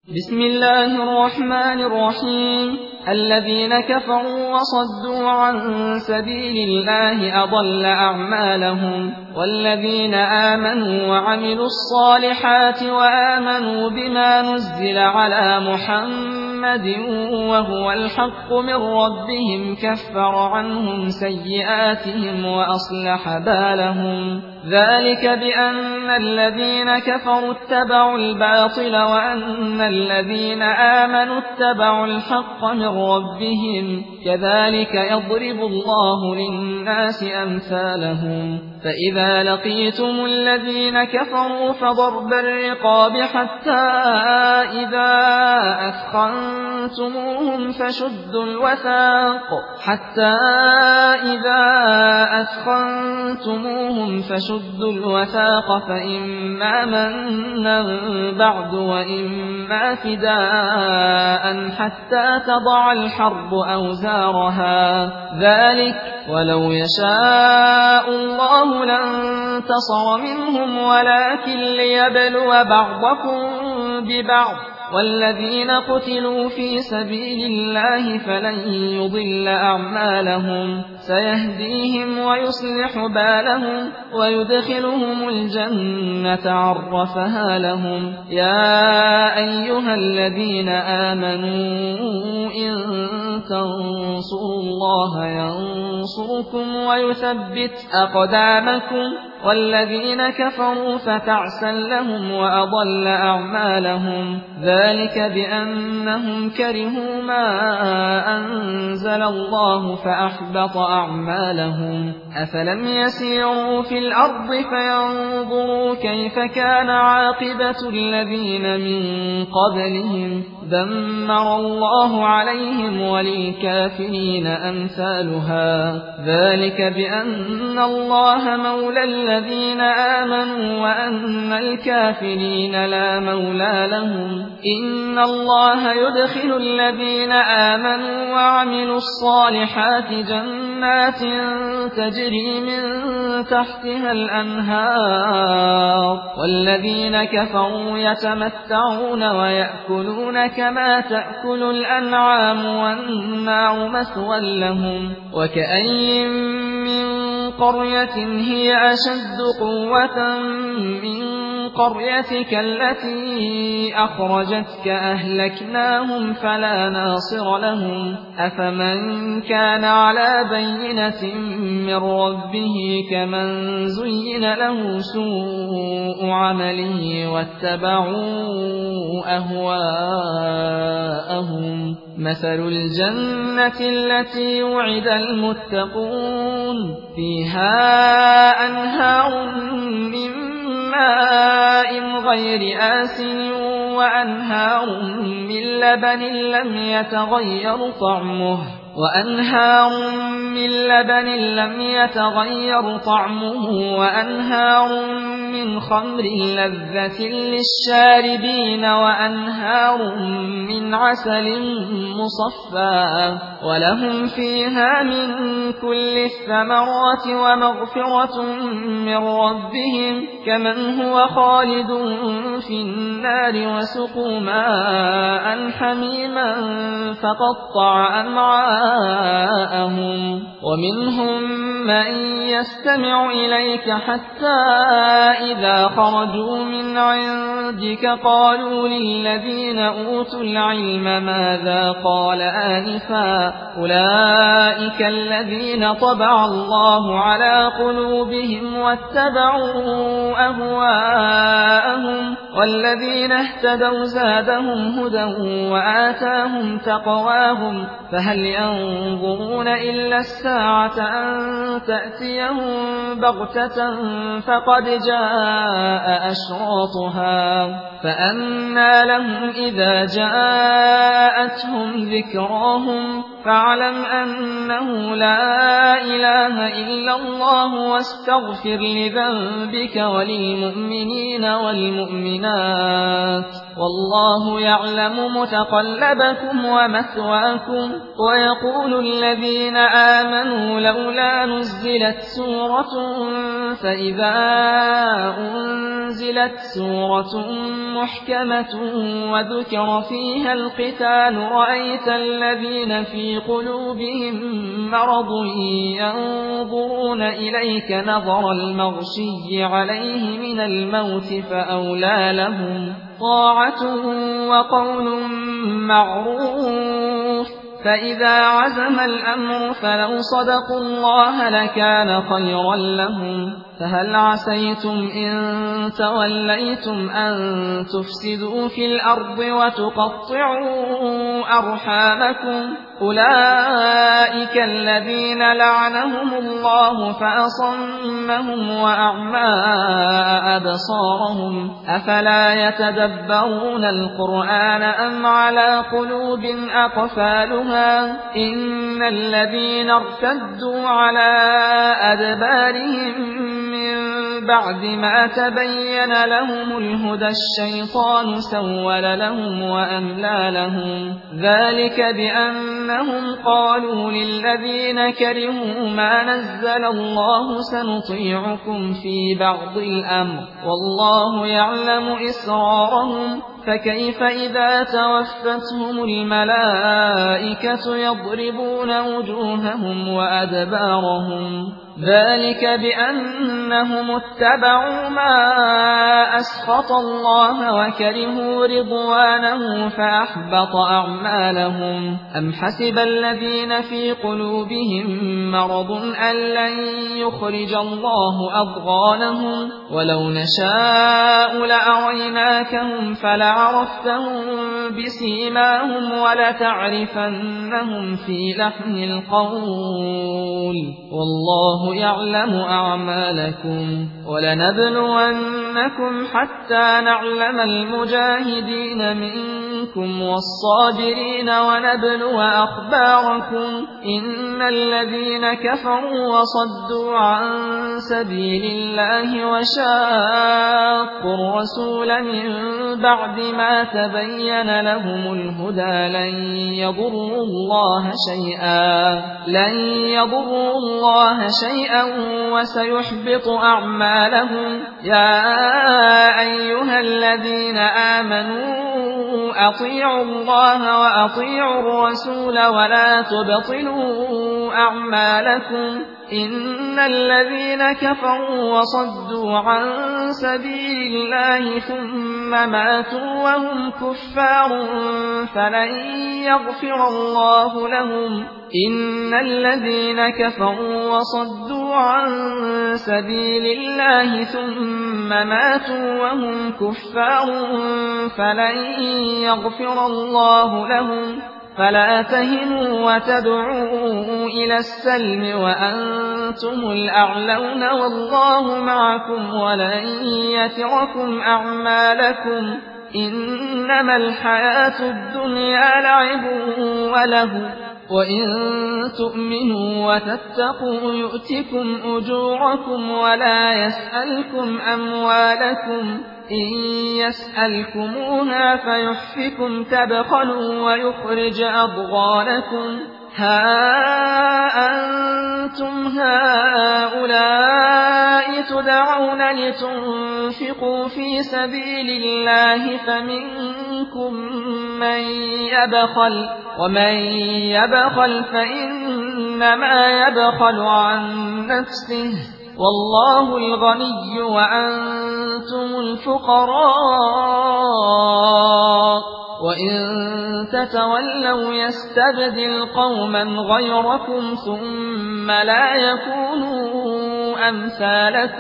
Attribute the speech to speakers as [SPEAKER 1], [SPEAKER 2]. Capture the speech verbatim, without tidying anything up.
[SPEAKER 1] بسم الله الرحمن الرحيم. الذين كفروا وصدوا عن سبيل الله أضل أعمالهم، والذين آمنوا وعملوا الصالحات وآمنوا بما نزل على محمد وهو الحق من ربهم كفر عنهم سيئاتهم وأصلح بالهم. ذلك بأن الذين كفروا اتبعوا الباطل وأن الذين آمنوا اتبعوا الحق من ربهم، كذلك يضرب الله للناس أمثالهم. فإذا لقيتم الذين كفروا فضرب الرقاب حتى إذا أثخنتموهم فشدوا الوثاق حتى إذا أثخنتموهم فشدوا الوثاق فإما منا بعد وإما فداء حتى تضع الحرب أوزارها. ذلك ولو يشاء الله لانتصر منهم ولكن ليبلو بعضكم ببعض، والذين قتلوا في سبيل الله فلن يضل أعمالهم، سيهديهم ويصلح بالهم ويدخلهم الجنة عرفها لهم. يا أيها الذين آمنوا إن تنصروا الله ينصركم ويثبت أقدامكم، والذين كفروا فتعسا لهم وأضل أعمالهم. ذلك بأنهم كرهوا ما أنزل الله فأحبط أعمالهم. أفلم يسيروا في الأرض فينظروا كيف كان عاقبة الذين من قبلهم، دمر الله عليهم وللكافرين أمثالها. ذلك بأن الله مولى الذين آمنوا وأن الكافرين لا مولى لهم. إن الله يدخل الذين آمنوا وعملوا الصالحات جنات تجري من تحتها الأنهار، والذين كفروا يتمتعون ويأكلون كما تأكل الأنعام والنار مثوى لهم. وكأين من قرية هي أشد قوة من قريتك التي أخرجتك أهلكناهم فلا ناصر لهم. أفمن كان على بينة من ربه كمن زين له سوء عمله واتبعوا أهواءهم. مثل الجنة التي وعد المتقون فيها أنهار من ماء غير آسن وأنهار من لبن لم يتغير طعمه وأنهار من لبن لم يتغير طعمه وأنهار من خمر لذة للشاربين وأنهار من عسل مصفى، ولهم فيها من كل الثمرات ومغفرة من ربهم كمن هو خالد في النار وسقوا ماء حميما فقطع أمعاءهم. ومنهم من يستمع إليك حتى إذا خرجوا من عندك قالوا للذين أوتوا العلم ماذا قال آنفا، أولئك الذين طبع الله على قلوبهم واتبعوا أهواءهم، والذين اهتدوا زادهم هدى وآتاهم تقواهم. فهل ينظرون إلا الساعة أن تأتيهم بغتة فقد جاء أشراطها، فأنى لهم إذا جاءتهم ذكراهم فاعلم أنه لا إله إلا الله واستغفر لذنبك وللمؤمنين والمؤمنات والله يعلم متقلبكم ومثواكم. ويقول الذين آمنوا لولا نزلت سورة فإذا أنزلت سورة محكمة وذكر فيها القتال رأيت الذين في قلوبهم مرض ينظرون إليك نظر المغشي عليه من الموت فأولى لهم طاعة وقول معروف. فإذا عزم الأمر فلو صدقوا الله لكان خيرا لهم. فهل عسيتم إن توليتم أن تفسدوا في الأرض وتقطعوا أرحامكم؟ أولئك الذين لعنهم الله فأصمهم وأعمى أبصارهم. أفلا يتدبرون القرآن أم على قلوب أقفالها؟ إن الذين ارتدوا على أدبارهم بعد ما تبين لهم الهدى الشيطان سول لهم وأملى لهم. ذلك بأنهم قالوا للذين كرهوا ما نزل الله سنطيعكم في بعض الأمر والله يعلم إسرارهم. فكيف إذا توفتهم الملائكة يضربون وجوههم وأدبارهم؟ ذلك بأنهم اتبعوا ما أسخط الله وكرهوا رضوانه فأحبط أعمالهم. أم حسب الذين في قلوبهم مرض أن لن يخرج الله أضغانهم؟ ولو نشاء لأريناكهم فلعرفتهم بسيماهم ولتعرفنهم في لحن القول والله يعلم أعمالكم. ولنبلونكم حتى نعلم المجاهدين منكم والصابرين ونبلو أخباركم. إن الذين كفروا وصدوا عن سبيل الله وشاقوا الرسول من بعد ما تبين لهم الهدى لن يضروا الله شيئا لن يضروا الله شيئا وسيحبط أعمالهم. يا أيها الذين آمنوا أطيعوا الله وأطيعوا الرسول ولا تبطلوا أعمالكم. إن الذين كفروا وصدوا عن سبيل الله ثم ماتوا وهم كفار فلن يغفر الله لهم. إن الذين كفروا وصدوا عن سبيل الله ثم ماتوا وهم كفار فلن يغفر الله لهم. فلا تهنوا وتدعوا إلى السلم وأنتم الأعلون والله معكم ولن يتركم أعمالكم. إنما الحياة الدنيا لعب وله وإن تؤمنوا وتتقوا يؤتكم أجوركم ولا يسألكم أموالكم. إن يسألكموها فيحفكم تبخلوا ويخرج أضغانكم. ها أنتم هؤلاء تدعون لتنفقوا في سبيل الله فمنكم من يبخل ومن يبخل فإنما يبخل عن نفسه والله الغني وأنتم الفقراء. وإن تتولوا يستبدل قوما غيركم ثم لا يكونوا أمثالكم.